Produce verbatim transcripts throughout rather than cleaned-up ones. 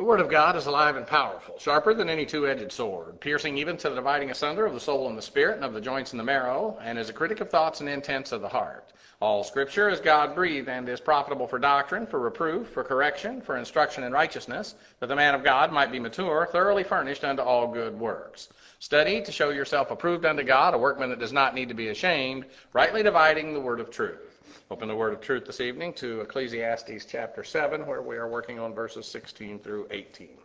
The Word of God is alive and powerful, sharper than any two-edged sword, piercing even to the dividing asunder of the soul and the spirit, and of the joints and the marrow, and is a critic of thoughts and intents of the heart. All Scripture is God-breathed and is profitable for doctrine, for reproof, for correction, for instruction in righteousness, that the man of God might be mature, thoroughly furnished unto all good works. Study to show yourself approved unto God, a workman that does not need to be ashamed, rightly dividing the word of truth. Open the word of truth this evening to Ecclesiastes chapter seven, where we are working on verses sixteen through eighteen.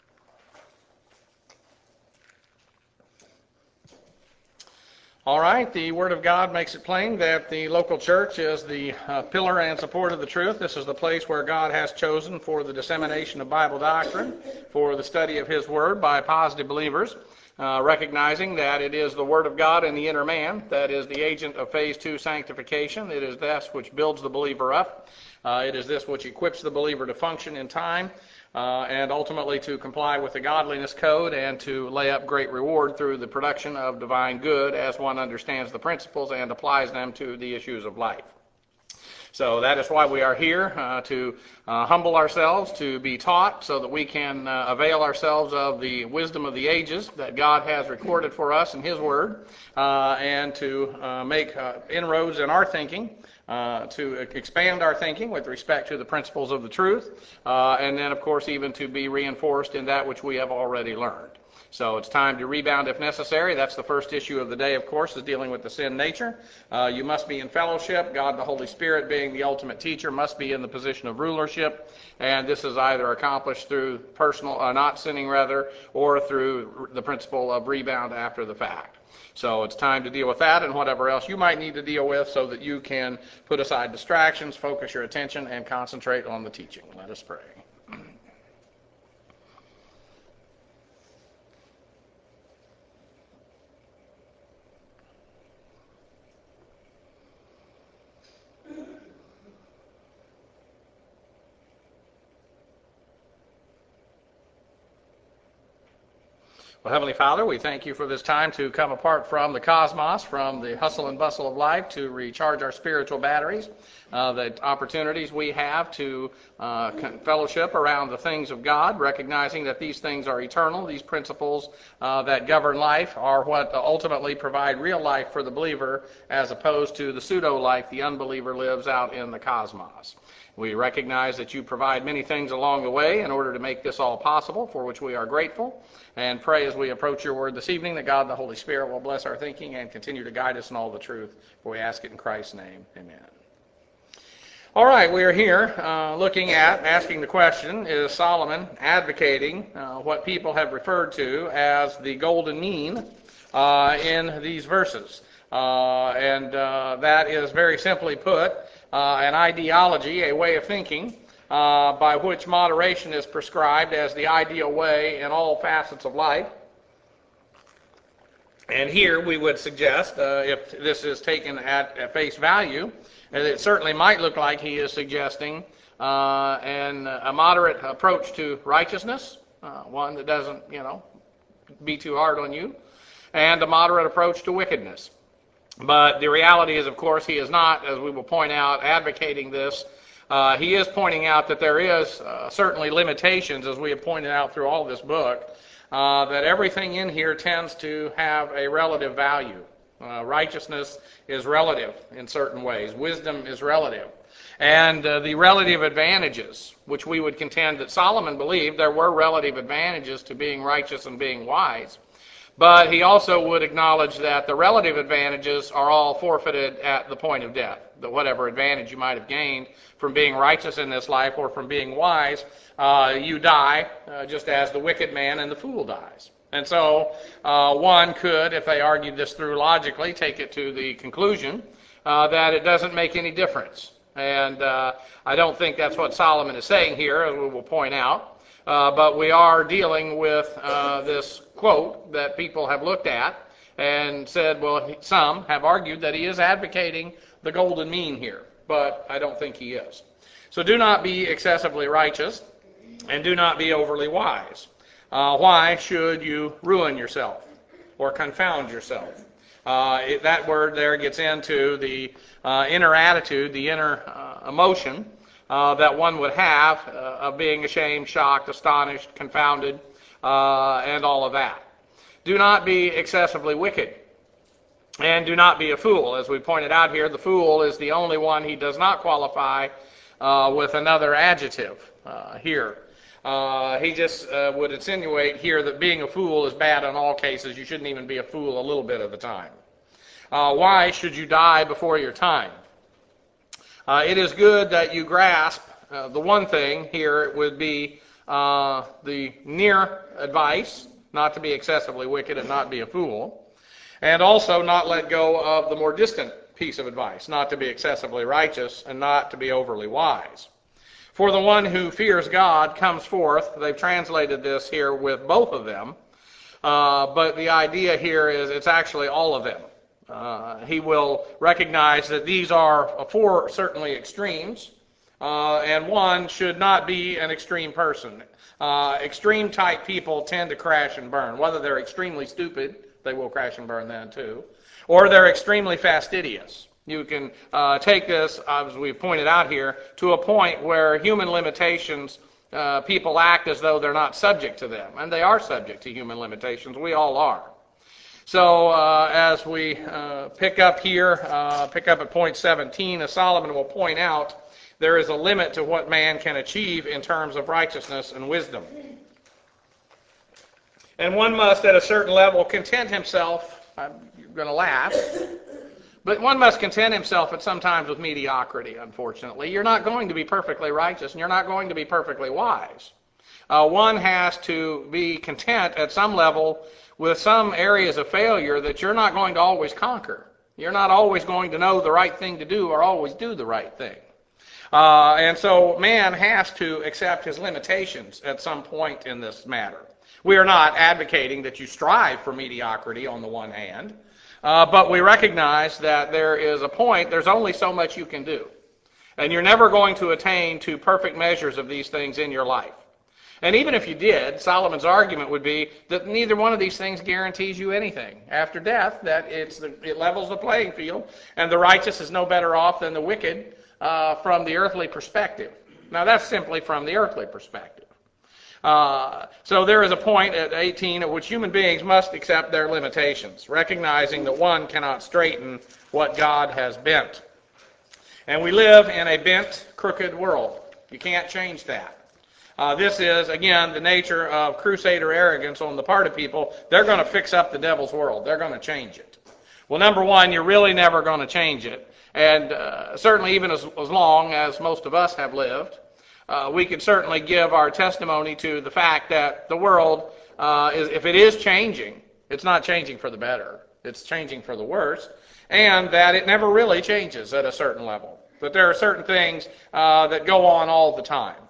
All right, the Word of God makes it plain that the local church is the uh, pillar and support of the truth. This is the place where God has chosen for the dissemination of Bible doctrine, for the study of His Word by positive believers, uh, recognizing that it is the Word of God in the inner man that is the agent of phase two sanctification. It is this which builds the believer up. Uh, it is this which equips the believer to function in time, Uh, and ultimately to comply with the godliness code and to lay up great reward through the production of divine good as one understands the principles and applies them to the issues of life. So that is why we are here, uh, to uh, humble ourselves, to be taught so that we can uh, avail ourselves of the wisdom of the ages that God has recorded for us in His Word, uh, and to uh, make uh, inroads in our thinking, uh, to expand our thinking with respect to the principles of the truth, uh, and then, of course, even to be reinforced in that which we have already learned. So it's time to rebound if necessary. That's the first issue of the day, of course, is dealing with the sin nature. Uh, you must be in fellowship. God, the Holy Spirit, being the ultimate teacher, must be in the position of rulership. And this is either accomplished through personal, uh, not sinning rather, or through the principle of rebound after the fact. So it's time to deal with that and whatever else you might need to deal with so that you can put aside distractions, focus your attention, and concentrate on the teaching. Let us pray. Well, Heavenly Father, we thank you for this time to come apart from the cosmos, from the hustle and bustle of life, to recharge our spiritual batteries, uh, the opportunities we have to uh, fellowship around the things of God, recognizing that these things are eternal. These principles uh, that govern life are what ultimately provide real life for the believer, as opposed to the pseudo-life the unbeliever lives out in the cosmos. We recognize that you provide many things along the way in order to make this all possible, for which we are grateful, and pray as we approach your word this evening that God the Holy Spirit will bless our thinking and continue to guide us in all the truth, for we ask it in Christ's name. Amen. All right, we are here uh, looking at, asking the question, is Solomon advocating uh, what people have referred to as the golden mean uh, in these verses? Uh, and uh, that is very simply put, Uh, an ideology, a way of thinking, uh, by which moderation is prescribed as the ideal way in all facets of life. And here we would suggest, uh, if this is taken at, at face value, and it certainly might look like he is suggesting uh, an, a moderate approach to righteousness, uh, one that doesn't, you know, be too hard on you, and a moderate approach to wickedness. But the reality is, of course, he is not, as we will point out, advocating this. Uh, he is pointing out that there is uh, certainly limitations, as we have pointed out through all this book, uh, that everything in here tends to have a relative value. Uh, righteousness is relative in certain ways. Wisdom is relative. And uh, the relative advantages, which we would contend that Solomon believed there were relative advantages to being righteous and being wise. But he also would acknowledge that the relative advantages are all forfeited at the point of death. That whatever advantage you might have gained from being righteous in this life or from being wise, uh, you die uh, just as the wicked man and the fool dies. And so uh, one could, if they argued this through logically, take it to the conclusion uh, that it doesn't make any difference. And uh, I don't think that's what Solomon is saying here, as we will point out. Uh, but we are dealing with uh, this quote that people have looked at and said, well, he, some have argued that he is advocating the golden mean here, but I don't think he is. So do not be excessively righteous and do not be overly wise. Uh, why should you ruin yourself or confound yourself? Uh, it, that word there gets into the uh, inner attitude, the inner uh, emotion uh, that one would have uh, of being ashamed, shocked, astonished, confounded, uh, and all of that. Do not be excessively wicked. And do not be a fool. As we pointed out here, the fool is the only one he does not qualify uh, with another adjective uh, here. Uh, he just uh, would insinuate here that being a fool is bad in all cases. You shouldn't even be a fool a little bit of the time. Uh, why should you die before your time? Uh, it is good that you grasp uh, the one thing here would be uh, the near advice, not to be excessively wicked and not be a fool. And also not let go of the more distant piece of advice, not to be excessively righteous and not to be overly wise. For the one who fears God comes forth. They've translated this here with both of them. Uh, but the idea here is it's actually all of them. Uh, he will recognize that these are four certainly extremes. Uh, and one should not be an extreme person. Uh, extreme type people tend to crash and burn. Whether they're extremely stupid, they will crash and burn then too. Or they're extremely fastidious. You can uh, take this, as we've pointed out here, to a point where human limitations, uh, people act as though they're not subject to them. And they are subject to human limitations. We all are. So uh, as we uh, pick up here, uh, pick up at point seventeen, as Solomon will point out, there is a limit to what man can achieve in terms of righteousness and wisdom. And one must, at a certain level, content himself, I'm, you're going to laugh, but one must content himself at sometimes with mediocrity, unfortunately. You're not going to be perfectly righteous, and you're not going to be perfectly wise. Uh, one has to be content at some level with some areas of failure that you're not going to always conquer. You're not always going to know the right thing to do or always do the right thing. Uh, and so man has to accept his limitations at some point in this matter. We are not advocating that you strive for mediocrity on the one hand, uh, but we recognize that there is a point, there's only so much you can do. And you're never going to attain to perfect measures of these things in your life. And even if you did, Solomon's argument would be that neither one of these things guarantees you anything. After death, that it's the, it levels the playing field, and the righteous is no better off than the wicked uh, from the earthly perspective. Now that's simply from the earthly perspective. Uh, so there is a point at eighteen at which human beings must accept their limitations, recognizing that one cannot straighten what God has bent. And we live in a bent, crooked world. You can't change that. Uh, this is, again, the nature of crusader arrogance on the part of people. They're going to fix up the devil's world. They're going to change it. Well, number one, you're really never going to change it. And uh, certainly even as, as long as most of us have lived, Uh, we can certainly give our testimony to the fact that the world, uh, is, if it is changing, it's not changing for the better. It's changing for the worse. And that it never really changes at a certain level. That there are certain things uh, that go on all the time.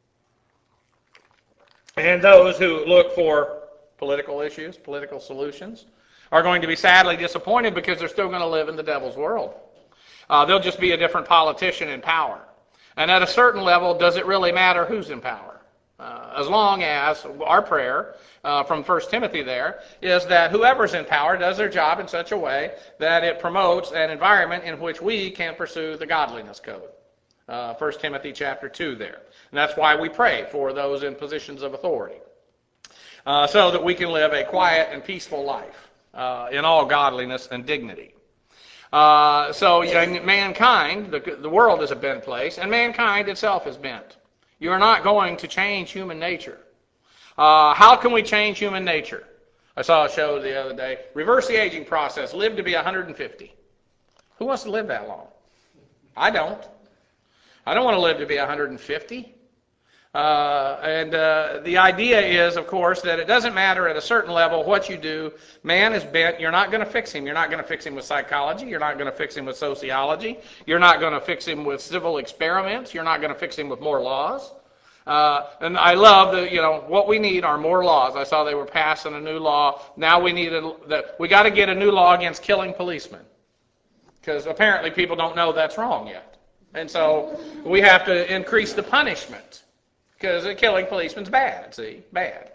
And those who look for political issues, political solutions, are going to be sadly disappointed because they're still going to live in the devil's world. Uh, they'll just be a different politician in power. And at a certain level, does it really matter who's in power? Uh, as long as our prayer uh, from First Timothy there is that whoever's in power does their job in such a way that it promotes an environment in which we can pursue the godliness code. Uh, First Timothy chapter two there. And that's why we pray for those in positions of authority. Uh, so that we can live a quiet and peaceful life uh, in all godliness and dignity. Uh, so you know, mankind, the, the world is a bent place, and mankind itself is bent. You are not going to change human nature. Uh, how can we change human nature? I saw a show the other day. Reverse the aging process. Live to be one hundred fifty. Who wants to live that long? I don't. I don't want to live to be one hundred fifty. Uh, and uh, the idea is, of course, that it doesn't matter at a certain level what you do. Man is bent. You're not going to fix him. You're not going to fix him with psychology. You're not going to fix him with sociology. You're not going to fix him with civil experiments. You're not going to fix him with more laws. Uh, and I love the, you know, what we need are more laws. I saw they were passing a new law. Now we need a, the, we got to get a new law against killing policemen, because apparently people don't know that's wrong yet. And so we have to increase the punishment. Because killing policemen's bad, see, bad.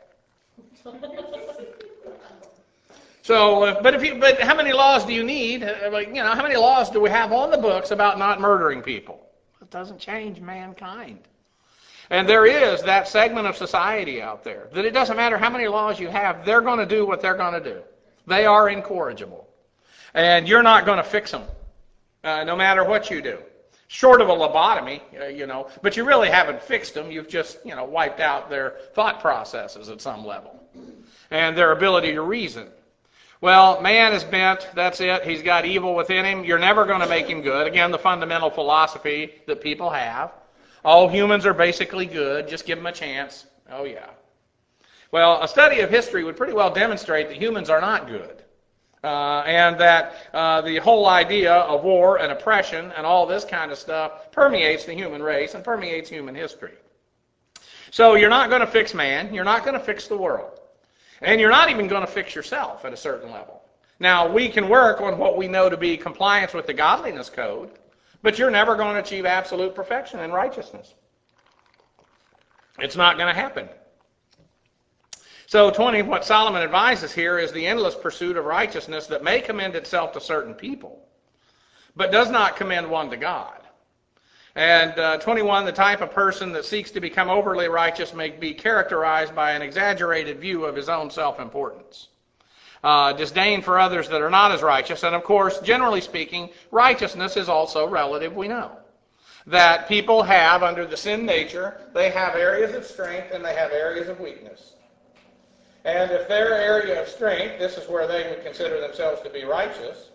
So, uh, but if you, but how many laws do you need? Uh, like, you know, how many laws do we have on the books about not murdering people? It doesn't change mankind. And there is that segment of society out there that it doesn't matter how many laws you have, they're going to do what they're going to do. They are incorrigible. And you're not going to fix them, uh, no matter what you do. Short of a lobotomy, uh, you know, but you really haven't fixed them. You've just, you know, wiped out their thought processes at some level and their ability to reason. Well, man is bent, that's it. He's got evil within him. You're never going to make him good. Again, the fundamental philosophy that people have. All humans are basically good. Just give them a chance. Oh, yeah. Well, a study of history would pretty well demonstrate that humans are not good. Uh, and that uh, the whole idea of war and oppression and all this kind of stuff permeates the human race and permeates human history. So you're not going to fix man. You're not going to fix the world. And you're not even going to fix yourself at a certain level. Now, we can work on what we know to be compliance with the godliness code, but you're never going to achieve absolute perfection and righteousness. It's not going to happen. So twenty, what Solomon advises here is the endless pursuit of righteousness that may commend itself to certain people, but does not commend one to God. And uh, twenty-one, the type of person that seeks to become overly righteous may be characterized by an exaggerated view of his own self-importance. Uh, disdain for others that are not as righteous. And of course, generally speaking, righteousness is also relative, we know. That people have, under the sin nature, they have areas of strength and they have areas of weakness. And if their area of strength, this is where they would consider themselves to be righteous.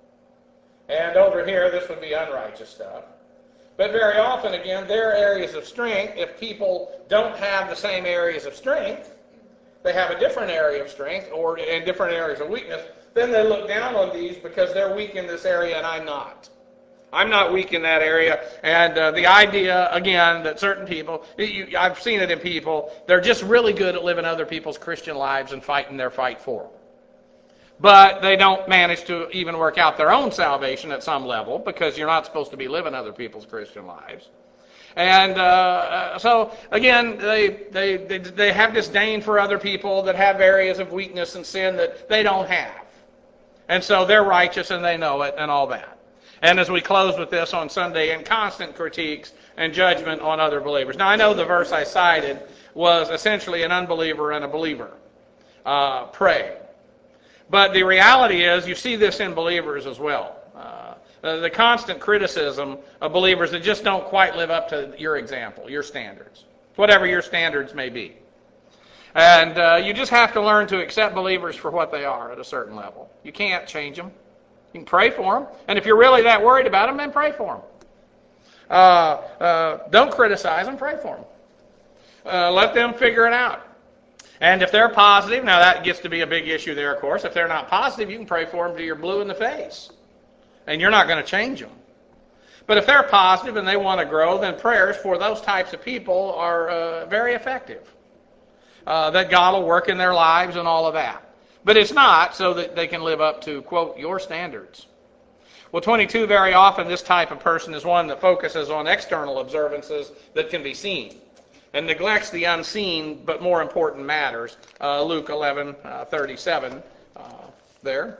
And over here, this would be unrighteous stuff. But very often, again, their areas of strength, if people don't have the same areas of strength, they have a different area of strength or and different areas of weakness, then they look down on these because they're weak in this area and I'm not. I'm not weak in that area. And uh, the idea, again, that certain people, you, I've seen it in people, they're just really good at living other people's Christian lives and fighting their fight for them. But they don't manage to even work out their own salvation at some level because you're not supposed to be living other people's Christian lives. And uh, so, again, they, they, they, they have disdain for other people that have areas of weakness and sin that they don't have. And so they're righteous and they know it and all that. And as we close with this on Sunday, and constant critiques and judgment on other believers. Now, I know the verse I cited was essentially an unbeliever and a believer uh, praying. But the reality is, you see this in believers as well. Uh, the constant criticism of believers that just don't quite live up to your example, your standards, whatever your standards may be. And uh, you just have to learn to accept believers for what they are at a certain level. You can't change them. You can pray for them. And if you're really that worried about them, then pray for them. Uh, uh, don't criticize them, pray for them. Uh, let them figure it out. And if they're positive, now that gets to be a big issue there, of course. If they're not positive, you can pray for them till you're blue in the face. And you're not going to change them. But if they're positive and they want to grow, then prayers for those types of people are uh, very effective. Uh, that God will work in their lives and all of that. But it's not so that they can live up to, quote, your standards. Well, twenty-two, very often this type of person is one that focuses on external observances that can be seen and neglects the unseen but more important matters. Uh, Luke eleven thirty-seven uh, there.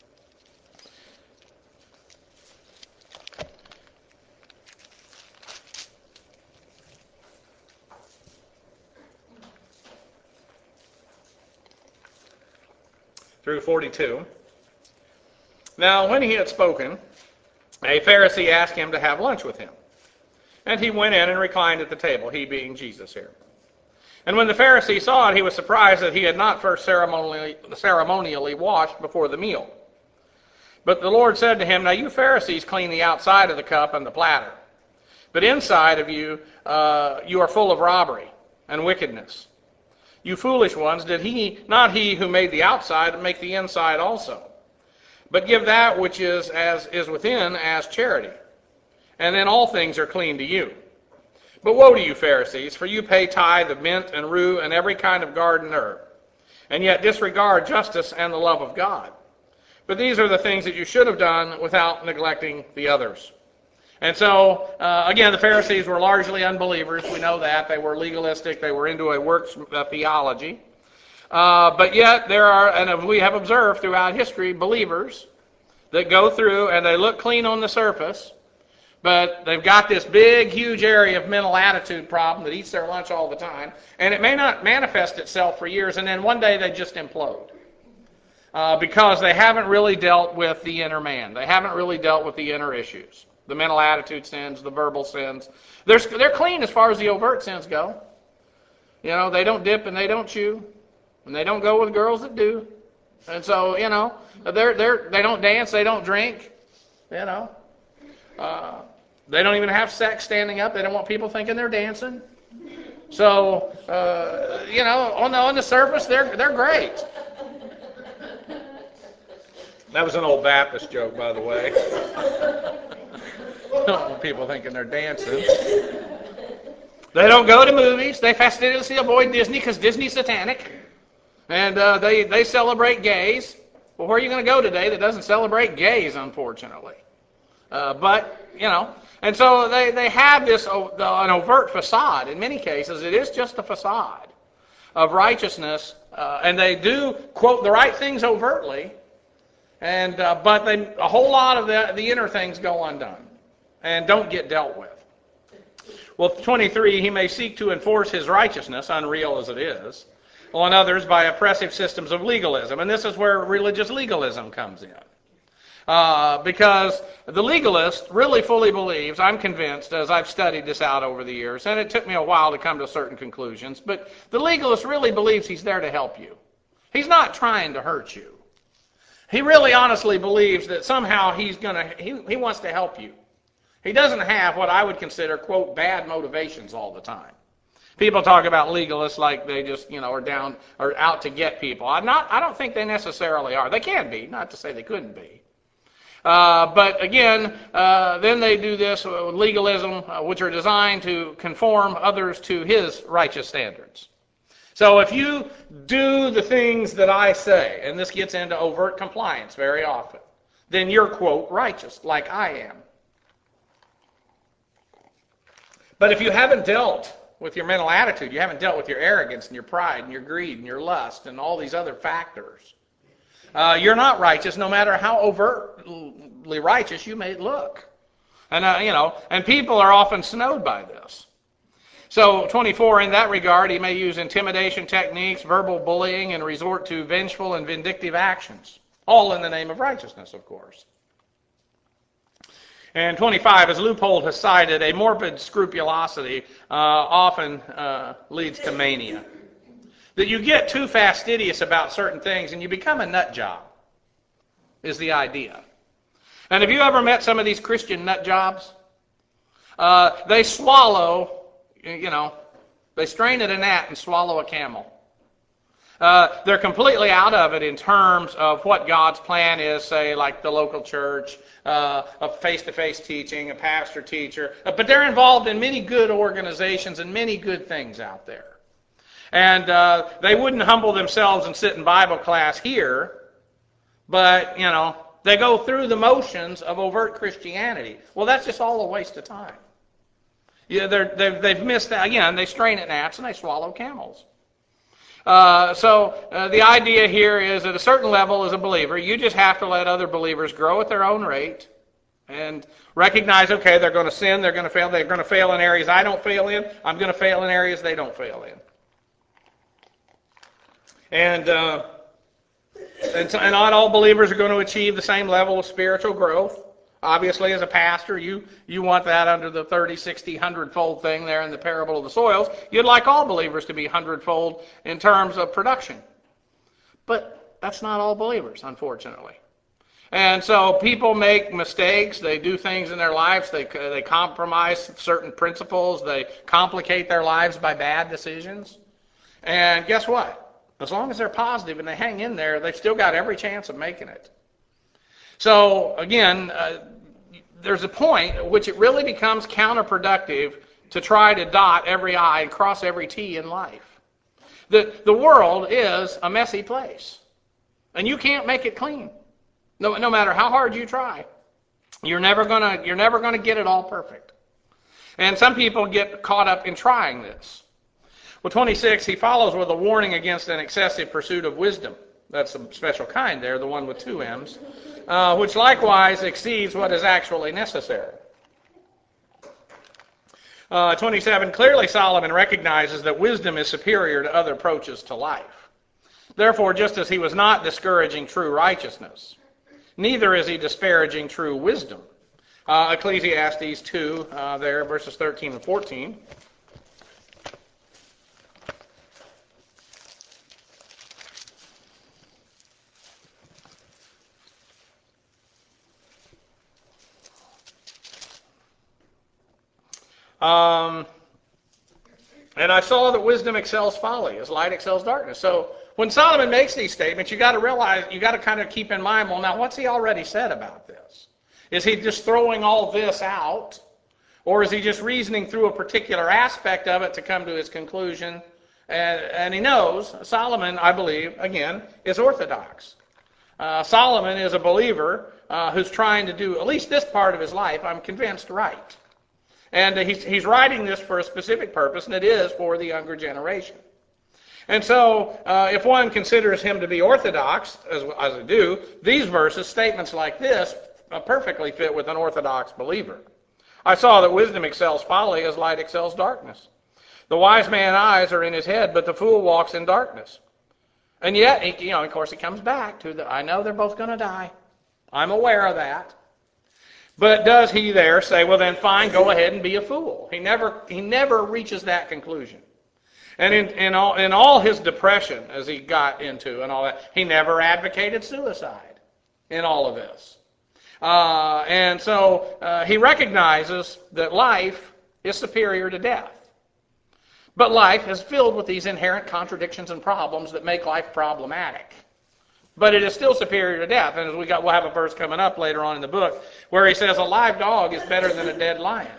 Through forty-two. Now, when he had spoken, a Pharisee asked him to have lunch with him. And he went in and reclined at the table, he being Jesus here. And when the Pharisee saw it, he was surprised that he had not first ceremonially, ceremonially washed before the meal. But the Lord said to him, "Now you Pharisees clean the outside of the cup and the platter, but inside of you, uh, you are full of robbery and wickedness. You foolish ones, did he not he who made the outside make the inside also? But give that which is as is within as charity, and then all things are clean to you. But woe to you, Pharisees, for you pay tithe of mint and rue and every kind of garden herb, and yet disregard justice and the love of God. But these are the things that you should have done without neglecting the others." And so, uh, again, the Pharisees were largely unbelievers. We know that. They were legalistic. They were into a works uh, theology. Uh, but yet there are, and we have observed throughout history, believers that go through and they look clean on the surface, But they've got this big, huge area of mental attitude problem that eats their lunch all the time, and it may not manifest itself for years, and then one day they just implode. Uh, because they haven't really dealt with the inner man. They haven't really dealt with the inner issues. The mental attitude sins, the verbal sins. They're, they're clean as far as the overt sins go. You know, they don't dip and they don't chew, and they don't go with girls that do. And so, you know, they're, they're, they don't dance, they don't drink, you know. Uh, they don't even have sex standing up. They don't want people thinking they're dancing. So, uh, you know, on the, on the surface, they're, they're great. That was an old Baptist joke, by the way. Don't want people thinking they're dancing. They don't go to movies. They fastidiously avoid Disney because Disney's satanic. And uh, they, they celebrate gays. Well, where are you going to go today that doesn't celebrate gays, unfortunately? Uh, but, you know, and so they, they have this, uh, an overt facade. In many cases, it is just a facade of righteousness. Uh, and they do quote the right things overtly. And uh, but they, a whole lot of the, the inner things go undone and don't get dealt with. Well, twenty-three, he may seek to enforce his righteousness, unreal as it is, on others by oppressive systems of legalism. And this is where religious legalism comes in. Uh, because the legalist really fully believes, I'm convinced, as I've studied this out over the years, and it took me a while to come to certain conclusions, but the legalist really believes he's there to help you. He's not trying to hurt you. He really honestly believes that somehow he's gonna he, he wants to help you. He doesn't have what I would consider, quote, bad motivations all the time. People talk about legalists like they just, you know, are down or out to get people. I'm not I don't think they necessarily are. They can be, not to say they couldn't be. Uh, but again, uh, then they do this with legalism, uh, which are designed to conform others to his righteous standards. So if you do the things that I say, and this gets into overt compliance very often, then you're, quote, righteous, like I am. But if you haven't dealt with your mental attitude, you haven't dealt with your arrogance and your pride and your greed and your lust and all these other factors, uh, you're not righteous no matter how overtly righteous you may look. And, uh, you know, and people are often snowed by this. So twenty-four, in that regard, he may use intimidation techniques, verbal bullying, and resort to vengeful and vindictive actions, all in the name of righteousness, of course. And twenty-five, as Leupold has cited, a morbid scrupulosity uh, often uh, leads to mania. That you get too fastidious about certain things and you become a nut job, is the idea. And have you ever met some of these Christian nut jobs? Uh, they swallow... You know, they strain at a gnat and swallow a camel. Uh, they're completely out of it in terms of what God's plan is, say, like the local church, uh, a face-to-face teaching, a pastor teacher. Uh, but they're involved in many good organizations and many good things out there. And uh, they wouldn't humble themselves and sit in Bible class here, but, you know, they go through the motions of overt Christianity. Well, that's just all a waste of time. Yeah, they're, they've, they've missed that. Again, they strain at gnats and they swallow camels. Uh, so uh, the idea here is at a certain level as a believer, you just have to let other believers grow at their own rate and recognize, okay, they're going to sin, they're going to fail, they're going to fail in areas I don't fail in, I'm going to fail in areas they don't fail in. And, uh, and, so, and not all believers are going to achieve the same level of spiritual growth. Obviously, as a pastor, you, you want that under the thirty, sixty, one hundred-fold thing there in the parable of the soils. You'd like all believers to be hundred-fold in terms of production. But that's not all believers, unfortunately. And so people make mistakes. They do things in their lives. They, they compromise certain principles. They complicate their lives by bad decisions. And guess what? As long as they're positive and they hang in there, they've still got every chance of making it. So, again, uh, there's a point at which it really becomes counterproductive to try to dot every I and cross every T in life. The, the world is a messy place, and you can't make it clean, no, no matter how hard you try. You're never gonna, you're never gonna get it all perfect. And some people get caught up in trying this. Well, twenty-six, he follows with a warning against an excessive pursuit of wisdom. That's a special kind there, the one with two M's, uh, which likewise exceeds what is actually necessary. Uh, twenty-seven, clearly Solomon recognizes that wisdom is superior to other approaches to life. Therefore, just as he was not discouraging true righteousness, neither is he disparaging true wisdom. Uh, Ecclesiastes two, uh, there, verses thirteen and fourteen. Um, and I saw that wisdom excels folly, as light excels darkness. So when Solomon makes these statements, you got to realize, you got to kind of keep in mind, well, now what's he already said about this? Is he just throwing all this out, or is he just reasoning through a particular aspect of it to come to his conclusion? And, and he knows Solomon, I believe, again, is orthodox. Uh, Solomon is a believer uh, who's trying to do at least this part of his life, I'm convinced, right. And he's, he's writing this for a specific purpose, and it is for the younger generation. And so, uh, if one considers him to be orthodox, as, as I do, these verses, statements like this, uh, perfectly fit with an orthodox believer. I saw that wisdom excels folly as light excels darkness. The wise man's eyes are in his head, but the fool walks in darkness. And yet, he, you know, of course, he comes back to the, I know they're both going to die. I'm aware of that. But does he there say, well then fine, go ahead and be a fool? He never he never reaches that conclusion. And in, in, all, in all his depression, as he got into and all that, he never advocated suicide in all of this. Uh, and so uh, he recognizes that life is superior to death. But life is filled with these inherent contradictions and problems that make life problematic. But it is still superior to death. And as we got, we'll have a verse coming up later on in the book where he says a live dog is better than a dead lion.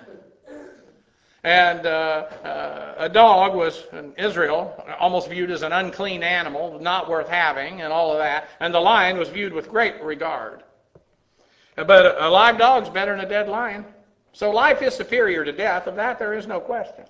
And uh, uh, a dog was, in Israel, almost viewed as an unclean animal, not worth having, and all of that. And the lion was viewed with great regard. But a live dog's better than a dead lion. So life is superior to death. Of that, there is no question.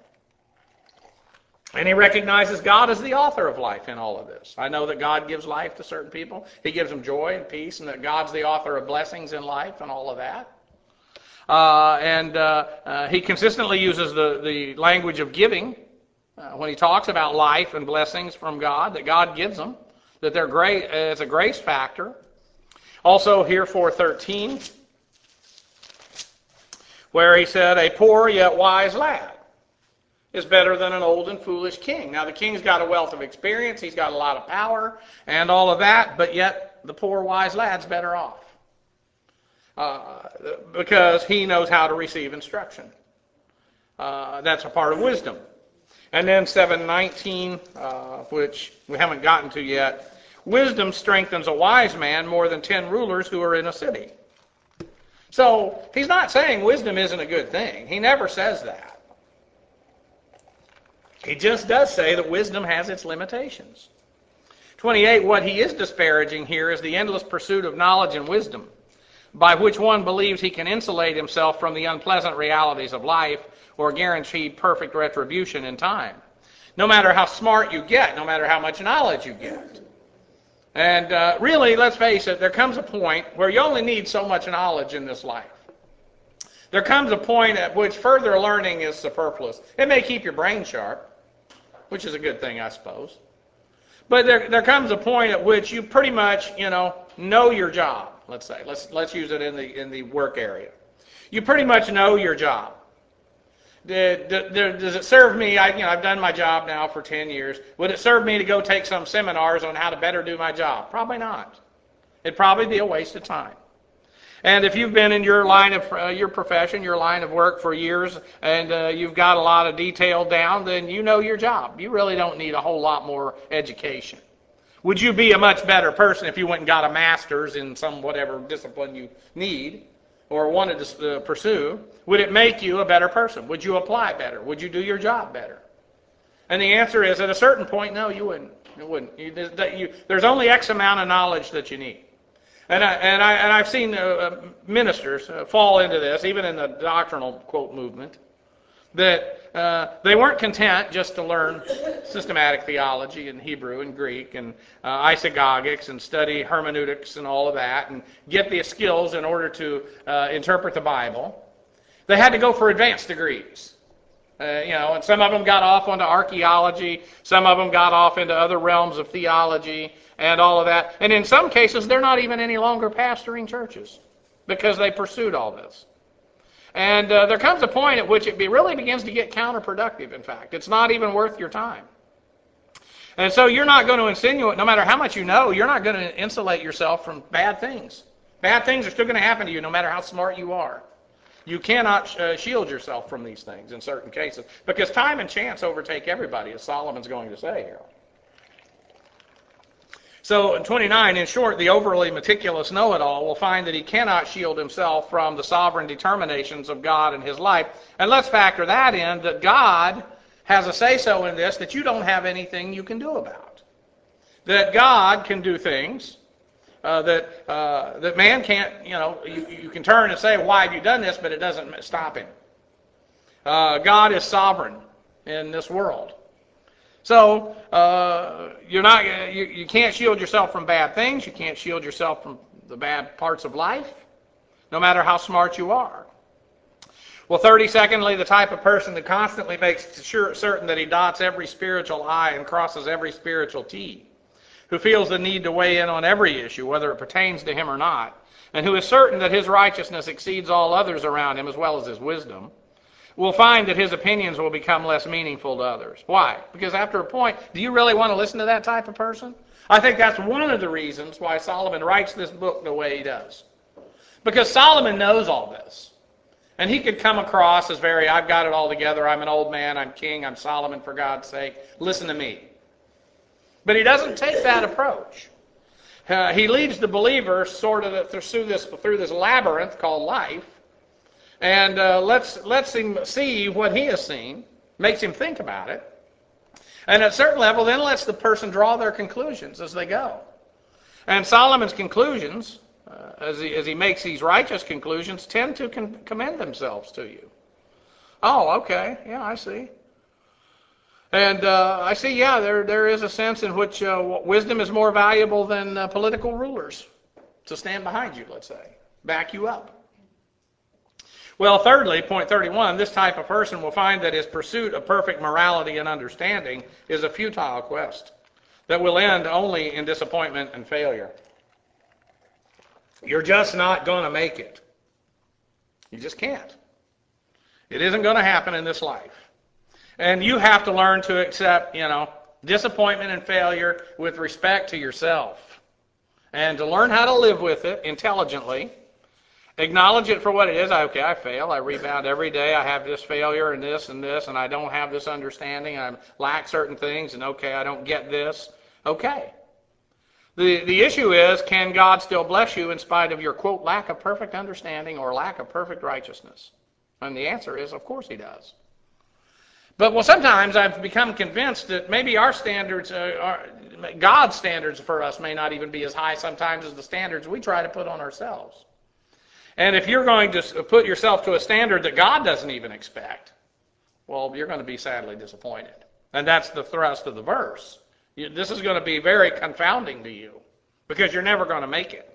And he recognizes God as the author of life in all of this. I know that God gives life to certain people. He gives them joy and peace, and that God's the author of blessings in life and all of that. Uh, and uh, uh, he consistently uses the, the language of giving uh, when he talks about life and blessings from God, that God gives them, that they're great, it's a grace factor. Also here four thirteen, where he said, a poor yet wise lad is better than an old and foolish king. Now, the king's got a wealth of experience, he's got a lot of power, and all of that, but yet the poor wise lad's better off. Uh, because he knows how to receive instruction. Uh, that's a part of wisdom. And then seven nineteen, uh, which we haven't gotten to yet, wisdom strengthens a wise man more than ten rulers who are in a city. So, he's not saying wisdom isn't a good thing. He never says that. He just does say that wisdom has its limitations. twenty-eight, what he is disparaging here is the endless pursuit of knowledge and wisdom, by which one believes he can insulate himself from the unpleasant realities of life or guarantee perfect retribution in time. No matter how smart you get, no matter how much knowledge you get. And uh, really, let's face it, there comes a point where you only need so much knowledge in this life. There comes a point at which further learning is superfluous. It may keep your brain sharp, which is a good thing, I suppose. But there, there comes a point at which you pretty much, you know, know your job. Let's say, let's let's use it in the in the work area. You pretty much know your job. Did, did, does it serve me? I, you know, I've done my job now for ten years. Would it serve me to go take some seminars on how to better do my job? Probably not. It'd probably be a waste of time. And if you've been in your line of uh, your profession, your line of work for years, and uh, you've got a lot of detail down, then you know your job. You really don't need a whole lot more education. Would you be a much better person if you went and got a master's in some whatever discipline you need or wanted to uh, pursue? Would it make you a better person? Would you apply better? Would you do your job better? And the answer is, at a certain point, no, you wouldn't. You wouldn't. You, that you, there's only X amount of knowledge that you need. And, I, and, I, and I've seen uh, ministers uh, fall into this, even in the doctrinal, quote, movement, that uh, they weren't content just to learn systematic theology and Hebrew and Greek and uh, isagogics and study hermeneutics and all of that and get the skills in order to uh, interpret the Bible. They had to go for advanced degrees. Uh, you know, and some of them got off onto archaeology. Some of them got off into other realms of theology and all of that. And in some cases, they're not even any longer pastoring churches because they pursued all this. And uh, there comes a point at which it be, really begins to get counterproductive, in fact. It's not even worth your time. And so you're not going to insinuate, no matter how much you know, you're not going to insulate yourself from bad things. Bad things are still going to happen to you no matter how smart you are. You cannot uh, shield yourself from these things in certain cases because time and chance overtake everybody, as Solomon's going to say here. So in twenty-nine, in short, the overly meticulous know-it-all will find that he cannot shield himself from the sovereign determinations of God in his life. And let's factor that in, that God has a say-so in this that you don't have anything you can do about. That God can do things uh, that uh, that man can't, you know, you, you can turn and say, why have you done this, but it doesn't stop him. Uh, God is sovereign in this world. So uh, you're not you, you can't shield yourself from bad things. You can't shield yourself from the bad parts of life, no matter how smart you are. Well, thirty-secondly, the type of person that constantly makes sure, certain that he dots every spiritual I and crosses every spiritual T, who feels the need to weigh in on every issue, whether it pertains to him or not, and who is certain that his righteousness exceeds all others around him as well as his wisdom, will find that his opinions will become less meaningful to others. Why? Because after a point, do you really want to listen to that type of person? I think that's one of the reasons why Solomon writes this book the way he does. Because Solomon knows all this. And he could come across as very, I've got it all together, I'm an old man, I'm king, I'm Solomon, for God's sake, listen to me. But he doesn't take that approach. Uh, he leads the believer sort of through this, through this labyrinth called life, and uh, lets, lets him see what he has seen, makes him think about it, and at a certain level then lets the person draw their conclusions as they go. And Solomon's conclusions, uh, as, he, as he makes these righteous conclusions, tend to con- commend themselves to you. Oh, okay, yeah, I see. And uh, I see, yeah, there there is a sense in which uh, wisdom is more valuable than uh, political rulers to stand behind you, let's say, back you up. Well, thirdly, point thirty-one, this type of person will find that his pursuit of perfect morality and understanding is a futile quest that will end only in disappointment and failure. You're just not going to make it. You just can't. It isn't going to happen in this life. And you have to learn to accept, you know, disappointment and failure with respect to yourself. And to learn how to live with it intelligently. Acknowledge it for what it is. Okay, I fail. I rebound every day. I have this failure and this and this, and I don't have this understanding. I lack certain things, and okay, I don't get this. Okay. The, the issue is, can God still bless you in spite of your, quote, lack of perfect understanding or lack of perfect righteousness? And the answer is, of course he does. But well, sometimes I've become convinced that maybe our standards, uh, are, God's standards for us may not even be as high sometimes as the standards we try to put on ourselves. And if you're going to put yourself to a standard that God doesn't even expect, well, you're going to be sadly disappointed. And that's the thrust of the verse. You, this is going to be very confounding to you because you're never going to make it.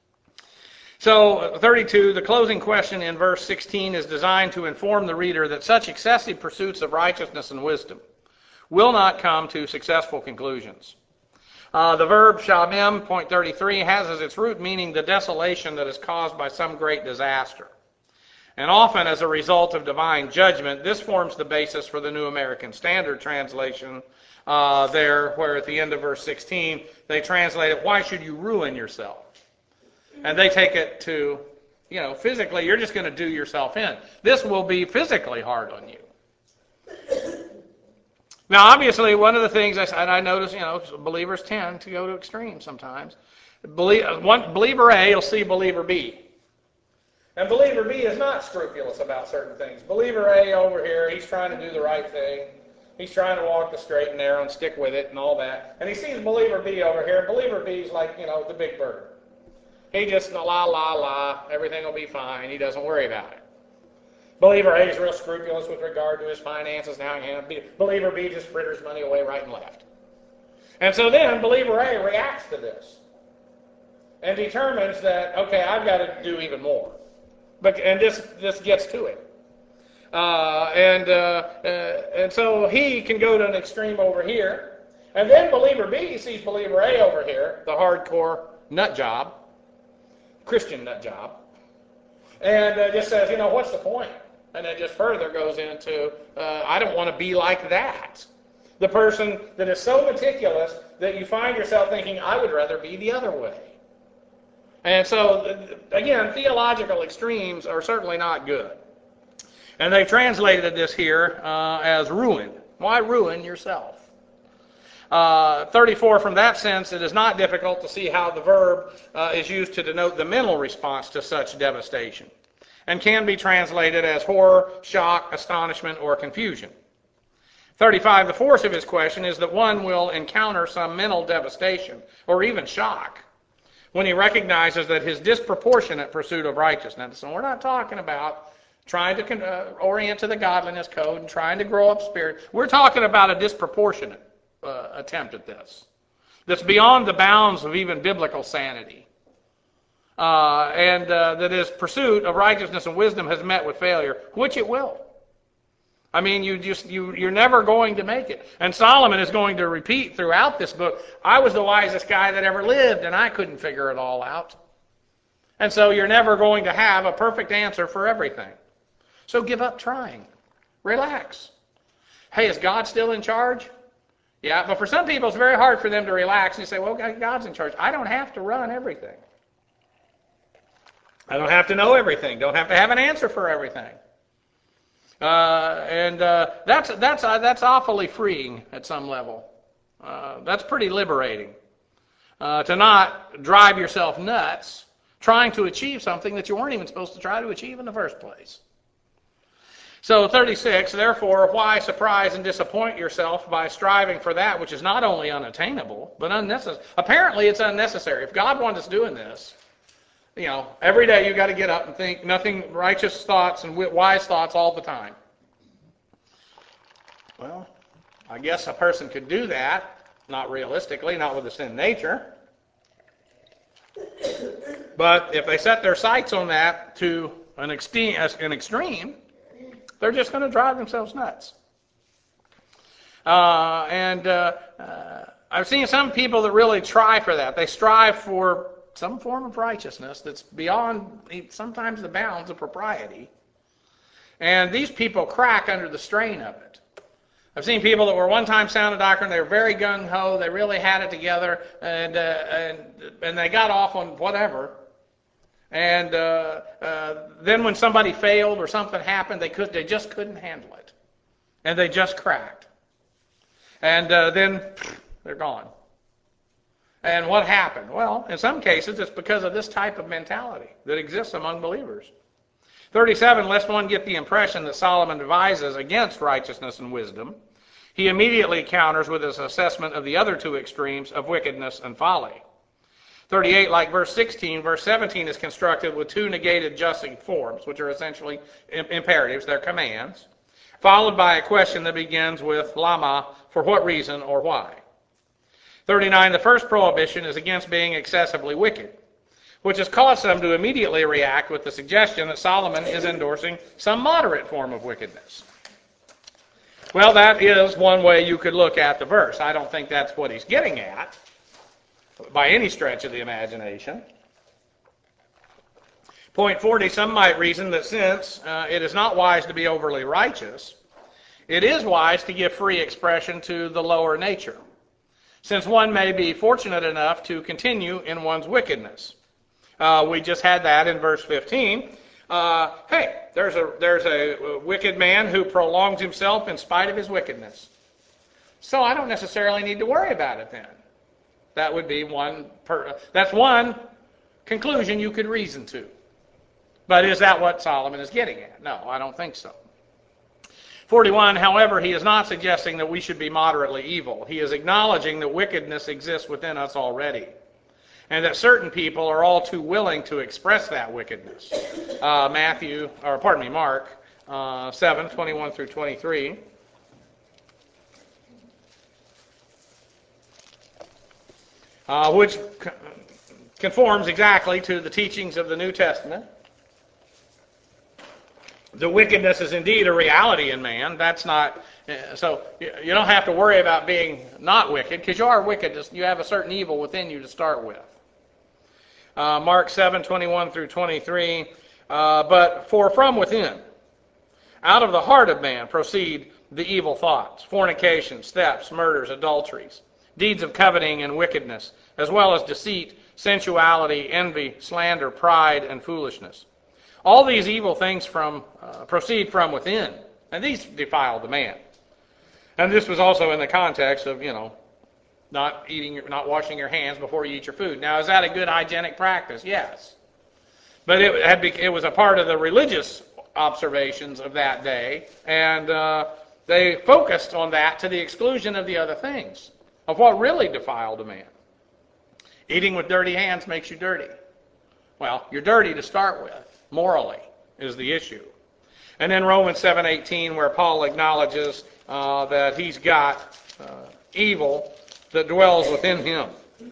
So, thirty-two, the closing question in verse sixteen is designed to inform the reader that such excessive pursuits of righteousness and wisdom will not come to successful conclusions. Uh, the verb shamim, point thirty-three, has as its root meaning the desolation that is caused by some great disaster. And often as a result of divine judgment, this forms the basis for the New American Standard translation uh, there, where at the end of verse sixteen, they translate it, why should you ruin yourself? And they take it to, you know, physically, you're just going to do yourself in. This will be physically hard on you. Now, obviously, one of the things I, and I notice, you know, believers tend to go to extremes sometimes. Belie- one, believer A will see believer B. And believer B is not scrupulous about certain things. Believer A over here, he's trying to do the right thing. He's trying to walk the straight and narrow and stick with it and all that. And he sees believer B over here, and believer B is like, you know, the big bird. He just la, la, la, everything will be fine. He doesn't worry about it. Believer A is real scrupulous with regard to his finances. Now, believer B just fritters money away right and left. And so then believer A reacts to this and determines that, okay, I've got to do even more. But, and this, this gets to it. Uh, and, uh, uh, and so he can go to an extreme over here. And then believer B sees believer A over here, the hardcore nut job, Christian nut job, and uh, just says, you know, what's the point? And then just further goes into, uh, I don't want to be like that. The person that is so meticulous that you find yourself thinking, I would rather be the other way. And so, again, theological extremes are certainly not good. And they've translated this here uh, as ruin. Why ruin yourself? Uh, thirty-four, from that sense, it is not difficult to see how the verb uh, is used to denote the mental response to such devastation, and can be translated as horror, shock, astonishment, or confusion. thirty-five, the force of his question is that one will encounter some mental devastation, or even shock, when he recognizes that his disproportionate pursuit of righteousness, and we're not talking about trying to uh, orient to the godliness code and trying to grow up spirit. We're talking about a disproportionate uh, attempt at this that's beyond the bounds of even biblical sanity. Uh, and uh, that his pursuit of righteousness and wisdom has met with failure, which it will. I mean, you just, you, you're never going to make it. And Solomon is going to repeat throughout this book, I was the wisest guy that ever lived, and I couldn't figure it all out. And so you're never going to have a perfect answer for everything. So give up trying. Relax. Hey, is God still in charge? Yeah, but for some people it's very hard for them to relax and you say, well, God's in charge. I don't have to run everything. I don't have to know everything. Don't have to have an answer for everything. Uh, and uh, that's that's uh, that's awfully freeing at some level. Uh, that's pretty liberating. Uh, to not drive yourself nuts trying to achieve something that you weren't even supposed to try to achieve in the first place. So thirty-six, therefore, why surprise and disappoint yourself by striving for that which is not only unattainable, but unnecessary? Apparently it's unnecessary. If God wanted us doing this, you know, every day you got to get up and think nothing righteous thoughts and wise thoughts all the time. Well, I guess a person could do that, not realistically, not with a sin nature. But if they set their sights on that to an extreme, an extreme they're just going to drive themselves nuts. Uh, and uh, uh, I've seen some people that really try for that. They strive for some form of righteousness that's beyond sometimes the bounds of propriety. And these people crack under the strain of it. I've seen people that were one time sound of doctrine, they were very gung-ho, they really had it together, and, uh, and, and they got off on whatever. And uh, uh, then when somebody failed or something happened, they could they just couldn't handle it. And they just cracked. And uh, then they're gone. And what happened? Well, in some cases, it's because of this type of mentality that exists among believers. thirty-seven, lest one get the impression that Solomon advises against righteousness and wisdom, he immediately counters with his assessment of the other two extremes of wickedness and folly. thirty-eight, like verse sixteen, verse seventeen is constructed with two negated justing forms, which are essentially imperatives, they're commands, followed by a question that begins with lama, for what reason or why. thirty-nine, the first prohibition is against being excessively wicked, which has caused some to immediately react with the suggestion that Solomon is endorsing some moderate form of wickedness. Well, that is one way you could look at the verse. I don't think that's what he's getting at by any stretch of the imagination. Point forty, some might reason that since uh, it is not wise to be overly righteous, it is wise to give free expression to the lower nature, since one may be fortunate enough to continue in one's wickedness. Uh, we just had that in verse fifteen. Uh, hey, there's a there's a wicked man who prolongs himself in spite of his wickedness. So I don't necessarily need to worry about it then. That would be one, per, that's one conclusion you could reason to. But is that what Solomon is getting at? No, I don't think so. forty-one, however, he is not suggesting that we should be moderately evil. He is acknowledging that wickedness exists within us already, and that certain people are all too willing to express that wickedness. Uh, Matthew, or pardon me, Mark uh, seven, twenty-one through twenty-three. Uh, which conforms exactly to the teachings of the New Testament. the wickedness is indeed a reality in man. That's not, so you don't have to worry about being not wicked, because you are wicked. You have a certain evil within you to start with. Uh, Mark seven, twenty-one through twenty-three, uh, but for from within, out of the heart of man proceed the evil thoughts, fornication, thefts, murders, adulteries, deeds of coveting and wickedness, as well as deceit, sensuality, envy, slander, pride, and foolishness. All these evil things from uh, proceed from within, and these defile the man. And this was also in the context of, you know, not eating, not washing your hands before you eat your food. Now, is that a good hygienic practice? Yes. But it had it was a part of the religious observations of that day, and uh, they focused on that to the exclusion of the other things, of what really defiled a man. Eating with dirty hands makes you dirty. Well, you're dirty to start with. Morally is the issue. And then Romans seven eighteen, where Paul acknowledges uh, that he's got uh, evil that dwells within him.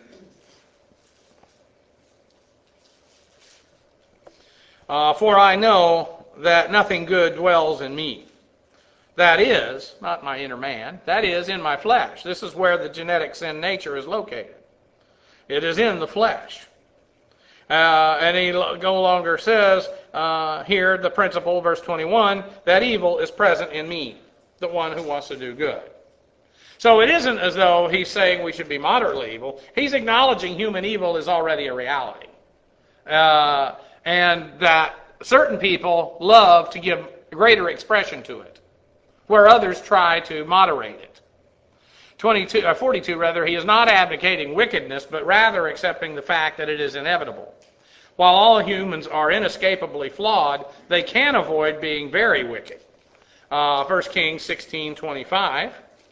Uh, For I know that nothing good dwells in me. That is, not my inner man, that is in my flesh. This is where the genetic sin nature is located. It is in the flesh. Uh, and he no longer says uh, here, the principle, verse twenty-one, that evil is present in me, the one who wants to do good. So it isn't as though he's saying we should be moderately evil. He's acknowledging human evil is already a reality. Uh, and that certain people love to give greater expression to it, where others try to moderate it. twenty-two, or forty-two rather, he is not advocating wickedness, but rather accepting the fact that it is inevitable. While all humans are inescapably flawed, they can avoid being very wicked. Uh, First Kings sixteen twenty-five.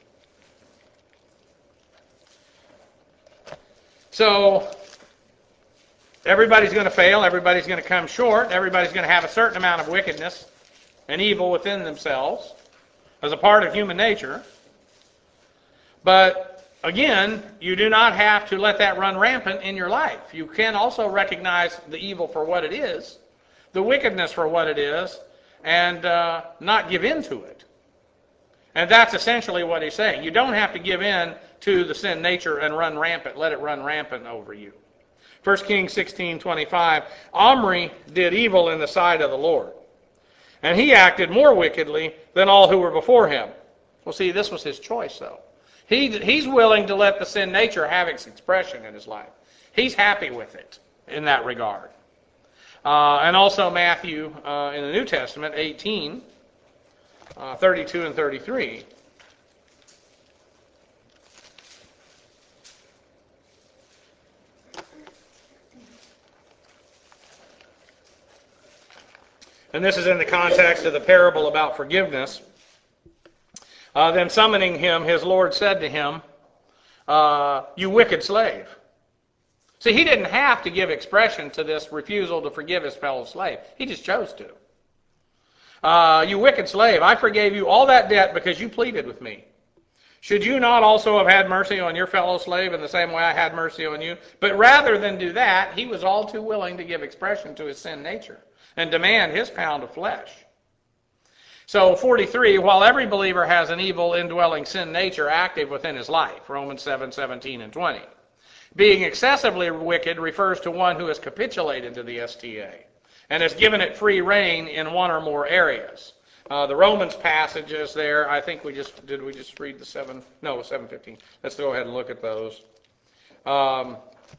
So, everybody's going to fail, everybody's going to come short, everybody's going to have a certain amount of wickedness and evil within themselves as a part of human nature. But again, you do not have to let that run rampant in your life. You can also recognize the evil for what it is, the wickedness for what it is, and uh, not give in to it. And that's essentially what he's saying. You don't have to give in to the sin nature and run rampant, let it run rampant over you. First Kings sixteen twenty-five, Omri did evil in the sight of the Lord, and he acted more wickedly than all who were before him. Well, see, this was his choice, though. He, he's willing to let the sin nature have its expression in his life. He's happy with it in that regard. Uh, and also Matthew, uh, in the New Testament, eighteen, uh, thirty-two and thirty-three. And this is in the context of the parable about forgiveness. Uh, then summoning him, his Lord said to him, uh, you wicked slave. See, he didn't have to give expression to this refusal to forgive his fellow slave. He just chose to. Uh, you wicked slave, I forgave you all that debt because you pleaded with me. Should you not also have had mercy on your fellow slave in the same way I had mercy on you? But rather than do that, he was all too willing to give expression to his sin nature and demand his pound of flesh. So forty-three, while every believer has an evil indwelling sin nature active within his life, Romans seven, seventeen and twenty. Being excessively wicked refers to one who has capitulated to the S T A and has given it free rein in one or more areas. Uh, the Romans passages there, I think we just, did we just read the seven? No, seven fifteen. Let's go ahead and look at those. Um,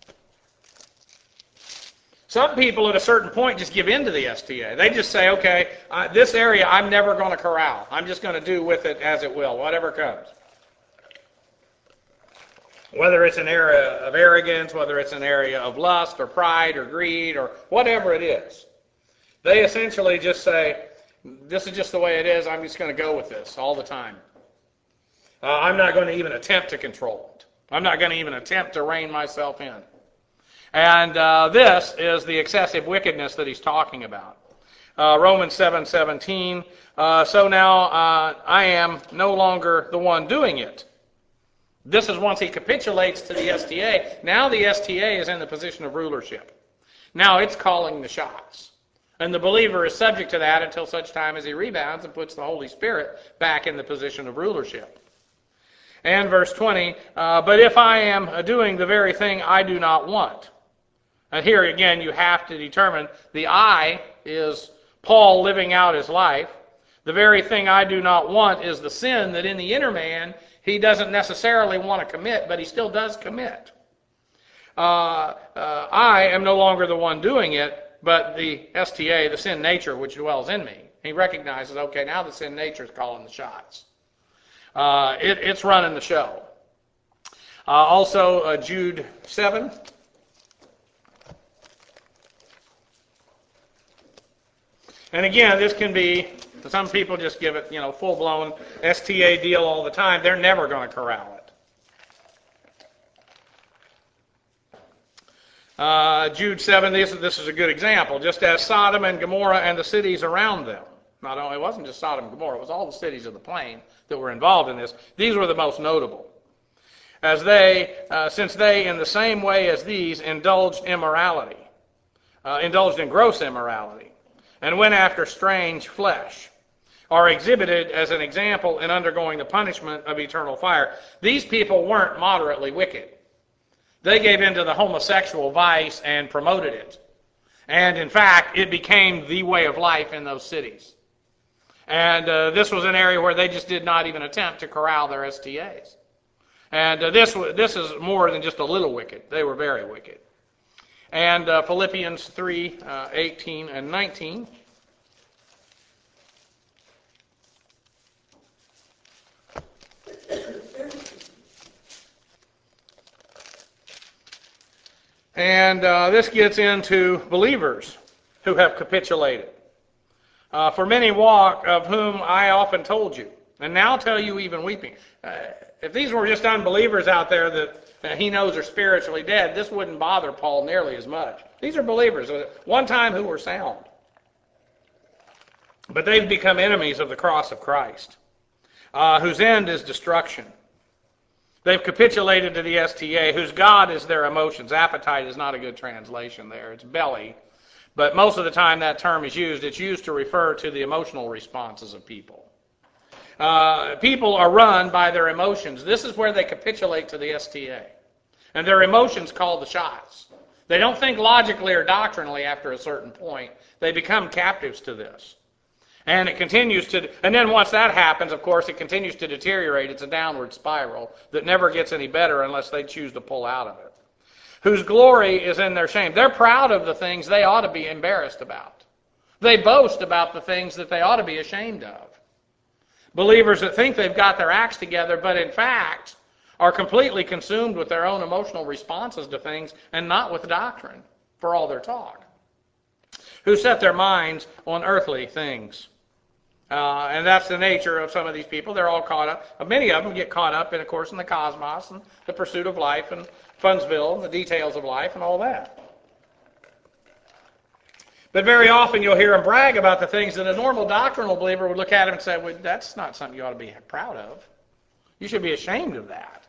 Some people at a certain point just give in to the S T A. They just say, okay, uh, this area I'm never going to corral. I'm just going to do with it as it will, whatever comes. Whether it's an area of arrogance, whether it's an area of lust or pride or greed or whatever it is. They essentially just say, this is just the way it is. I'm just going to go with this all the time. Uh, I'm not going to even attempt to control it. I'm not going to even attempt to rein myself in. And uh, this is the excessive wickedness that he's talking about. Uh, Romans seven seventeen, uh, so now uh, I am no longer the one doing it. This is once he capitulates to the S T A. Now the S T A is in the position of rulership. Now it's calling the shots. And the believer is subject to that until such time as he rebounds and puts the Holy Spirit back in the position of rulership. And verse twenty, uh, but if I am doing the very thing I do not want. And here again you have to determine the I is Paul living out his life. The very thing I do not want is the sin that in the inner man he doesn't necessarily want to commit, but he still does commit. Uh, uh, I am no longer the one doing it, but the S T A, the sin nature, which dwells in me. He recognizes, okay, now the sin nature is calling the shots. Uh, it, it's running the show. Uh, also, uh, Jude seven. And again, this can be, some people just give it, you know, full-blown S T A deal all the time. They're never going to corral it. Uh, Jude seven, this, this is a good example. Just as Sodom and Gomorrah and the cities around them. Not only, it wasn't just Sodom and Gomorrah, it was all the cities of the plain that were involved in this. These were the most notable. As they, uh, since they, in the same way as these, indulged immorality, uh, indulged in gross immorality, and went after strange flesh, are exhibited as an example in undergoing the punishment of eternal fire. These people weren't moderately wicked. They gave into the homosexual vice and promoted it. And in fact, it became the way of life in those cities. And uh, this was an area where they just did not even attempt to corral their S T As. And uh, this, this is more than just a little wicked. They were very wicked. And uh, Philippians three, uh, eighteen and nineteen. And uh, this gets into believers who have capitulated. Uh, for many walk, of whom I often told you, and now tell you even weeping. Uh, if these were just unbelievers out there that uh, he knows are spiritually dead, this wouldn't bother Paul nearly as much. These are believers, one time who were sound. But they've become enemies of the cross of Christ, uh, whose end is destruction. They've capitulated to the S T A, whose God is their emotions. Appetite is not a good translation there. It's belly. But most of the time that term is used, it's used to refer to the emotional responses of people. Uh, people are run by their emotions. This is where they capitulate to the S T A. And their emotions call the shots. They don't think logically or doctrinally after a certain point. They become captives to this. And it continues to, and then once that happens, of course, it continues to deteriorate. It's a downward spiral that never gets any better unless they choose to pull out of it. Whose glory is in their shame. They're proud of the things they ought to be embarrassed about. They boast about the things that they ought to be ashamed of. Believers that think they've got their acts together, but in fact are completely consumed with their own emotional responses to things and not with doctrine for all their talk. Who set their minds on earthly things. Uh, and that's the nature of some of these people. They're all caught up. Many of them get caught up, in, of course, in the cosmos and the pursuit of life and Funsville and the details of life and all that. But very often you'll hear them brag about the things that a normal doctrinal believer would look at him and say, well, that's not something you ought to be proud of. You should be ashamed of that.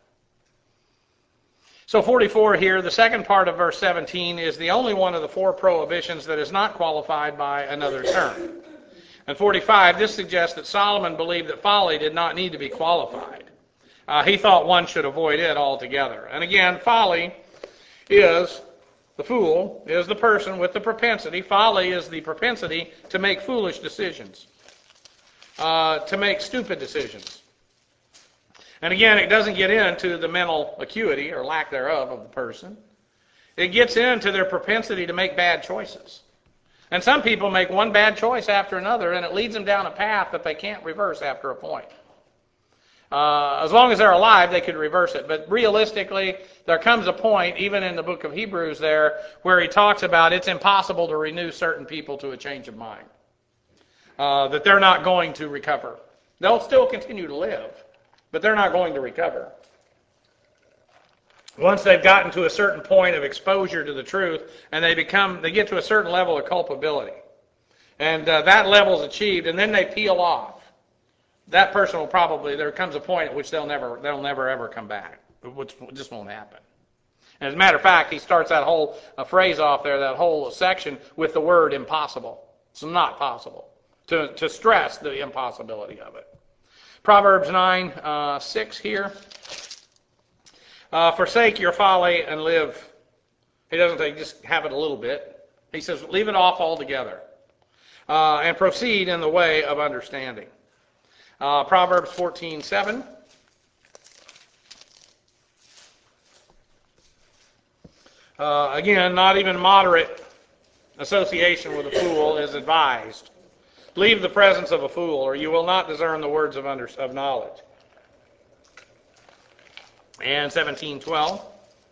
So forty-four here, the second part of verse seventeen, is the only one of the four prohibitions that is not qualified by another term. And forty-five, this suggests that Solomon believed that folly did not need to be qualified. Uh, he thought one should avoid it altogether. And again, folly is, the fool, is the person with the propensity. Folly is the propensity to make foolish decisions, uh, to make stupid decisions. And again, it doesn't get into the mental acuity, or lack thereof, of the person. It gets into their propensity to make bad choices. And some people make one bad choice after another, and it leads them down a path that they can't reverse after a point. Uh, as long as they're alive, they could reverse it. But realistically, there comes a point, even in the book of Hebrews there, where he talks about it's impossible to renew certain people to a change of mind. Uh, that they're not going to recover. They'll still continue to live, but they're not going to recover. Once they've gotten to a certain point of exposure to the truth, and they become, they get to a certain level of culpability, and uh, that level is achieved, and then they peel off. That person will probably, there comes a point at which they'll never, they'll never ever come back, which just won't happen. And as a matter of fact, he starts that whole uh, phrase off there, that whole section, with the word impossible. It's not possible to, to stress the impossibility of it. Proverbs nine, uh, six here. Uh, Forsake your folly and live. He doesn't say just have it a little bit. He says leave it off altogether. Uh, and proceed in the way of understanding. Uh, Proverbs fourteen, seven. Uh, again, not even moderate association with a fool is advised. Leave the presence of a fool, or you will not discern the words of, under, of knowledge. And seventeen twelve.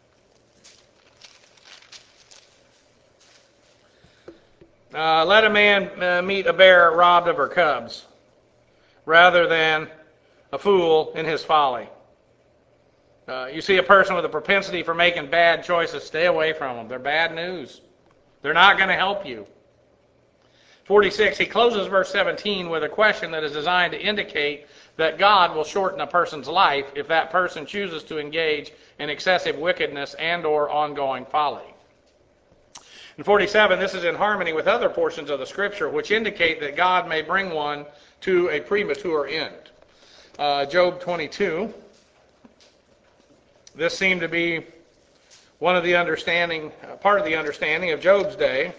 Uh, let a man uh, meet a bear robbed of her cubs, rather than a fool in his folly. Uh, you see a person with a propensity for making bad choices, stay away from them. They're bad news. They're not going to help you. forty-six, he closes verse seventeen with a question that is designed to indicate that God will shorten a person's life if that person chooses to engage in excessive wickedness and or ongoing folly. In forty-seven, this is in harmony with other portions of the Scripture which indicate that God may bring one to a premature end. Uh, Job twenty-two. This seemed to be one of the understanding, uh, part of the understanding of Job's day.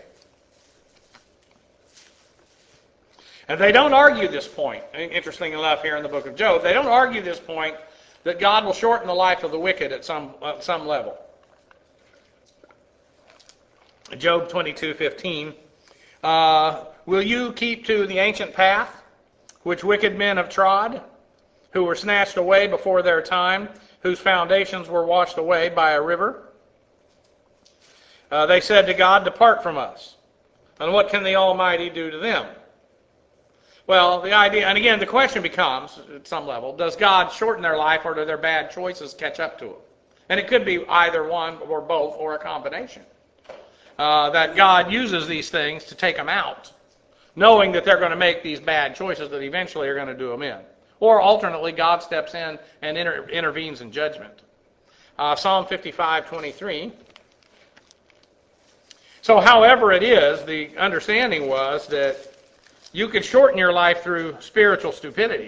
And they don't argue this point. Interesting enough, here in the book of Job, they don't argue this point that God will shorten the life of the wicked at some at some level. Job twenty-two fifteen. Uh, will you keep to the ancient path which wicked men have trod, who were snatched away before their time, whose foundations were washed away by a river? Uh, they said to God, depart from us. And what can the Almighty do to them? Well, the idea, and again, the question becomes, at some level, does God shorten their life, or do their bad choices catch up to them? And it could be either one or both, or a combination. Uh, that God uses these things to take them out, knowing that they're going to make these bad choices that eventually are going to do them in. Or alternately, God steps in and inter- intervenes in judgment. Uh, Psalm fifty-five twenty-three. So however it is, the understanding was that you could shorten your life through spiritual stupidity.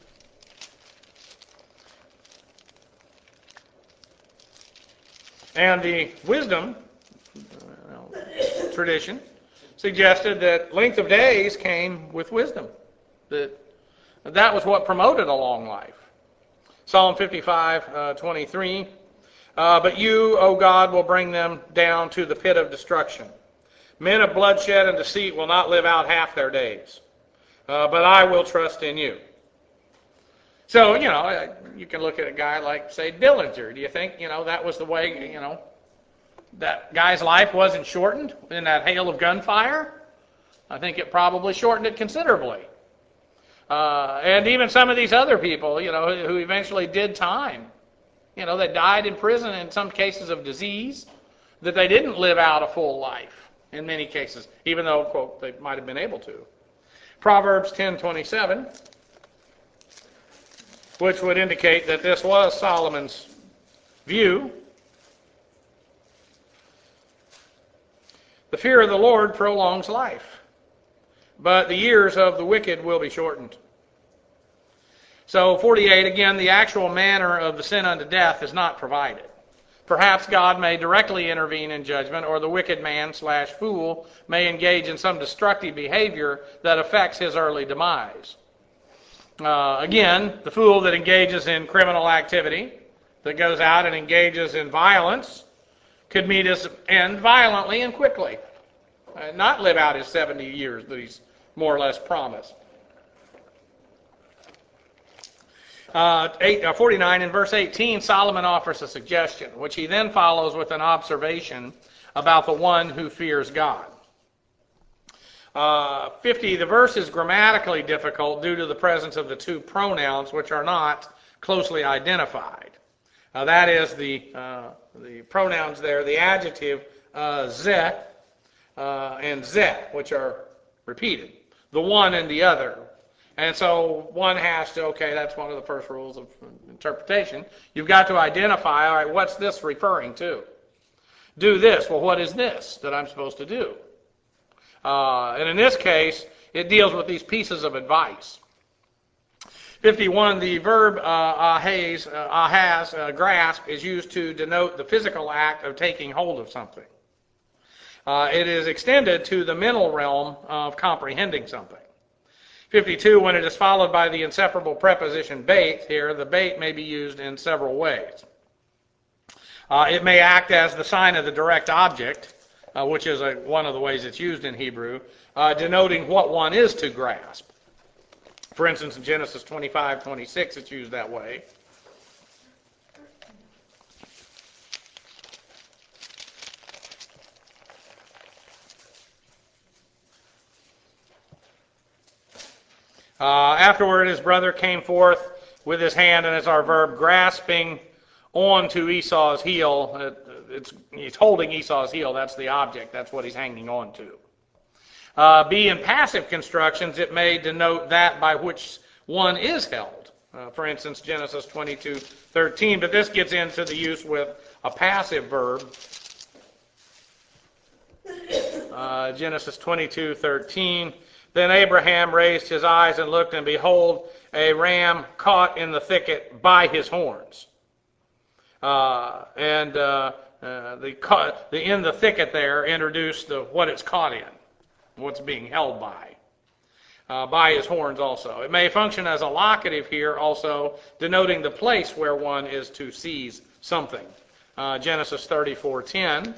And the wisdom uh, tradition suggested that length of days came with wisdom. That that was what promoted a long life. Psalm fifty-five twenty-three. Uh, but you, O God, will bring them down to the pit of destruction. Men of bloodshed and deceit will not live out half their days. Uh, but I will trust in you. So, you know, you can look at a guy like, say, Dillinger. Do you think, you know, that was the way, you know, that guy's life wasn't shortened in that hail of gunfire? I think it probably shortened it considerably. Uh, and even some of these other people, you know, who eventually did time. You know, they died in prison in some cases of disease, that they didn't live out a full life in many cases, even though, quote, they might have been able to. Proverbs ten twenty-seven, which would indicate that this was Solomon's view. The fear of the Lord prolongs life, but the years of the wicked will be shortened. So forty-eight, again, the actual manner of the sin unto death is not provided. Perhaps God may directly intervene in judgment, or the wicked man slash fool may engage in some destructive behavior that affects his early demise. Uh, again, the fool that engages in criminal activity, that goes out and engages in violence, could meet his end violently and quickly, uh, not live out his seventy years that he's more or less promised. Uh, eight, uh, forty-nine, in verse eighteen, Solomon offers a suggestion, which he then follows with an observation about the one who fears God. Uh, fifty, the verse is grammatically difficult due to the presence of the two pronouns, which are not closely identified. Uh, that is the uh, the pronouns there, the adjective uh, ze uh, and ze, which are repeated, the one and the other. And so one has to, okay, that's one of the first rules of interpretation. You've got to identify, all right, what's this referring to? Do this. Well, what is this that I'm supposed to do? Uh, and in this case, it deals with these pieces of advice. fifty-one, the verb uh, ahaz, uh, ahaz uh, grasp, is used to denote the physical act of taking hold of something. Uh, it is extended to the mental realm of comprehending something. fifty-two, when it is followed by the inseparable preposition bait, here the bait may be used in several ways. Uh, it may act as the sign of the direct object, uh, which is a, one of the ways it's used in Hebrew, uh, denoting what one is to grasp. For instance, in Genesis twenty-five twenty-six, it's used that way. Uh, afterward, his brother came forth with his hand, and it's our verb, grasping on to Esau's heel. It, it's, he's holding Esau's heel. That's the object. That's what he's hanging on to. Uh, B, in passive constructions, it may denote that by which one is held. Uh, for instance, Genesis twenty-two thirteen, but this gets into the use with a passive verb. Uh, Genesis twenty-two thirteen, then Abraham raised his eyes and looked, and behold, a ram caught in the thicket by his horns. Uh, and uh, uh, the, the in the thicket there introduced the, what it's caught in, what's being held by. Uh, by his horns also. It may function as a locative here also, denoting the place where one is to seize something. Uh, Genesis thirty-four ten.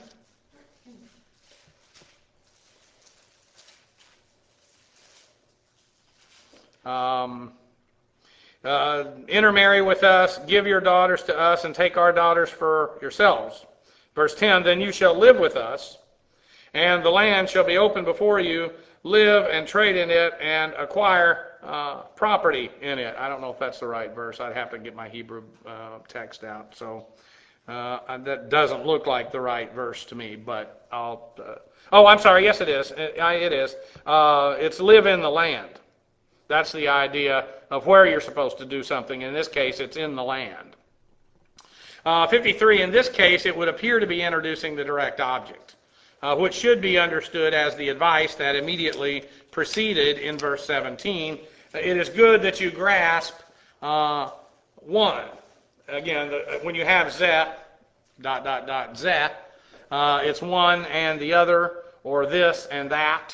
Um, uh, intermarry with us, give your daughters to us, and take our daughters for yourselves. Verse ten, then you shall live with us, and the land shall be open before you. Live and trade in it and acquire uh, property in it. I don't know if that's the right verse. I'd have to get my Hebrew uh, text out. So uh, that doesn't look like the right verse to me, but I'll... Uh, oh, I'm sorry. Yes, it is. It, it is. Uh, it's live in the land. That's the idea of where you're supposed to do something. In this case, it's in the land. Uh, fifty-three, in this case, it would appear to be introducing the direct object, uh, which should be understood as the advice that immediately preceded in verse seventeen. It is good that you grasp uh, one. Again, the, when you have zeh, dot, dot, dot, zeh, uh, it's one and the other, or this and that.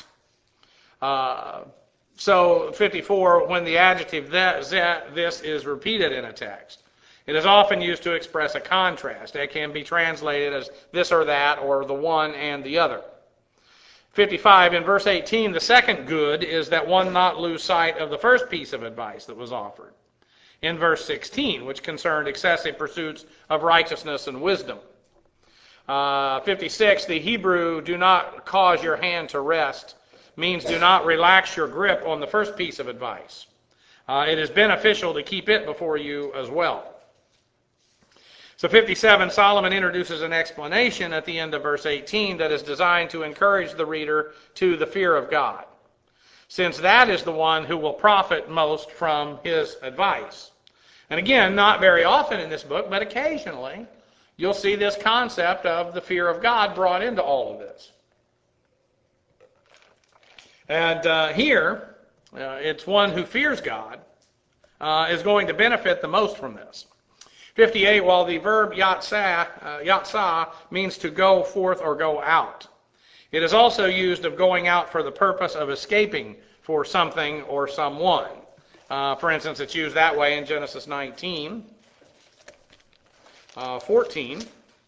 Uh, So fifty-four, when the adjective that, that, this is repeated in a text, it is often used to express a contrast. It can be translated as this or that, or the one and the other. fifty-five, in verse eighteen, the second good is that one not lose sight of the first piece of advice that was offered in verse sixteen, which concerned excessive pursuits of righteousness and wisdom. Uh, fifty-six, the Hebrew, do not cause your hand to rest, means do not relax your grip on the first piece of advice. Uh, it is beneficial to keep it before you as well. So fifty-seven, Solomon introduces an explanation at the end of verse eighteen that is designed to encourage the reader to the fear of God, since that is the one who will profit most from his advice. And again, not very often in this book, but occasionally, you'll see this concept of the fear of God brought into all of this. And uh, here, uh, it's one who fears God uh, is going to benefit the most from this. fifty-eight, while the verb yatsah, uh, yatsah means to go forth or go out, it is also used of going out for the purpose of escaping for something or someone. Uh, for instance, it's used that way in Genesis nineteen, uh, fourteen.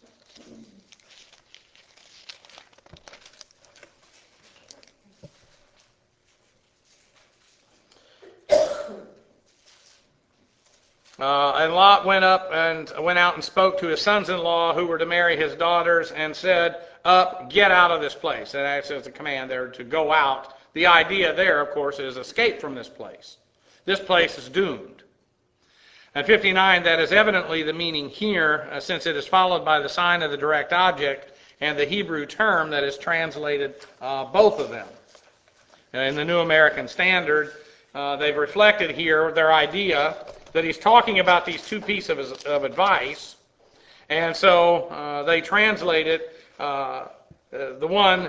Uh, and Lot went up and went out and spoke to his sons-in-law who were to marry his daughters and said, up, get out of this place. And that says a command there to go out. The idea there, of course, is escape from this place. This place is doomed. And fifty-nine, that is evidently the meaning here, uh, since it is followed by the sign of the direct object and the Hebrew term that is translated uh, both of them. In the New American Standard, uh, they've reflected here their idea that he's talking about these two pieces of, of advice, and so uh, they translate it, uh, uh, the one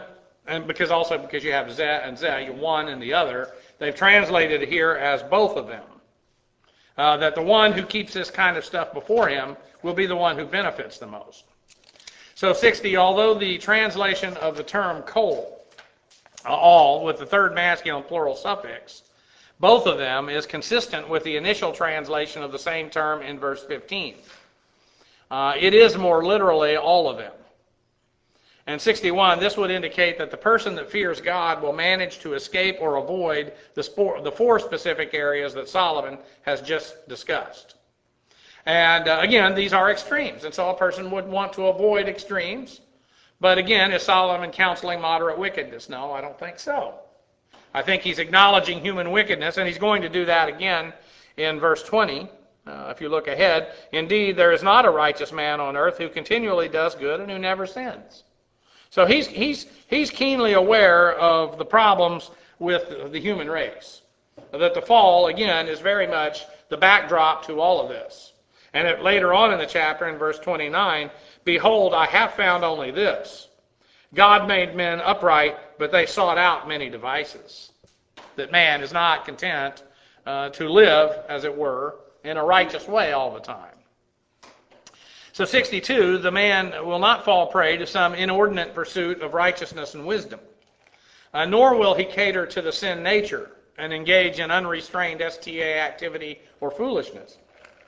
and because also because you have ze and ze, one and the other, they've translated it here as both of them. Uh, that the one who keeps this kind of stuff before him will be the one who benefits the most. So sixty, although the translation of the term kol, uh, all, with the third masculine plural suffix, both of them is consistent with the initial translation of the same term in verse fifteen. Uh, it is more literally all of them. And sixty-one, this would indicate that the person that fears God will manage to escape or avoid the, sport, the four specific areas that Solomon has just discussed. And uh, again, these are extremes, and so a person would want to avoid extremes. But again, is Solomon counseling moderate wickedness? No, I don't think so. I think he's acknowledging human wickedness, and he's going to do that again in verse twenty. Uh, if you look ahead, indeed, there is not a righteous man on earth who continually does good and who never sins. So he's, he's, he's keenly aware of the problems with the human race. That the fall, again, is very much the backdrop to all of this. And it, later on in the chapter, in verse twenty-nine, behold, I have found only this. God made men upright, but they sought out many devices. That man is not content uh, to live, as it were, in a righteous way all the time. So sixty-two, the man will not fall prey to some inordinate pursuit of righteousness and wisdom, uh, nor will he cater to the sin nature and engage in unrestrained S T A activity or foolishness.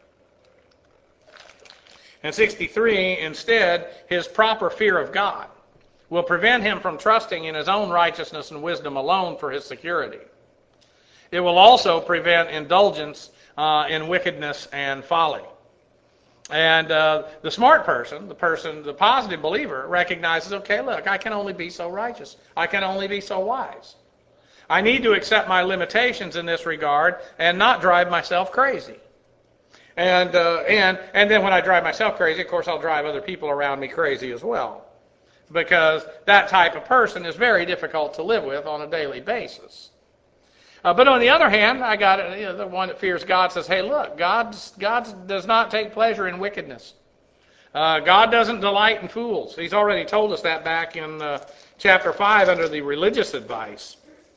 And sixty-three, instead, his proper fear of God will prevent him from trusting in his own righteousness and wisdom alone for his security. It will also prevent indulgence uh, in wickedness and folly. And uh, the smart person, the person, the positive believer, recognizes, okay, look, I can only be so righteous. I can only be so wise. I need to accept my limitations in this regard and not drive myself crazy. And, uh, and, and then when I drive myself crazy, of course, I'll drive other people around me crazy as well. Because that type of person is very difficult to live with on a daily basis. Uh, but on the other hand, I got you know, the one that fears God says, hey, look, God, God does not take pleasure in wickedness. Uh, God doesn't delight in fools. He's already told us that back in uh, chapter five under the religious advice,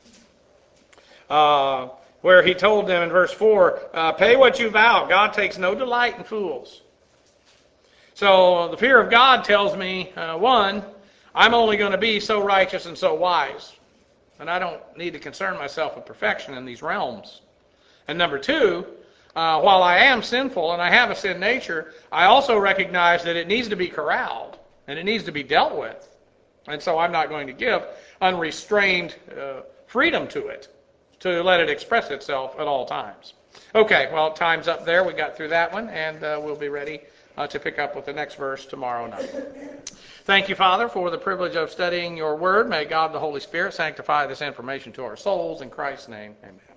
uh, where he told them in verse four, uh, pay what you vow. God takes no delight in fools. So the fear of God tells me, uh, one, I'm only going to be so righteous and so wise. And I don't need to concern myself with perfection in these realms. And number two, uh, while I am sinful and I have a sin nature, I also recognize that it needs to be corralled and it needs to be dealt with. And so I'm not going to give unrestrained uh, freedom to it, to let it express itself at all times. Okay, well, time's up there. We got through that one, and uh, we'll be ready uh, to pick up with the next verse tomorrow night. Thank you, Father, for the privilege of studying your word. May God, the Holy Spirit, sanctify this information to our souls. In Christ's name, amen.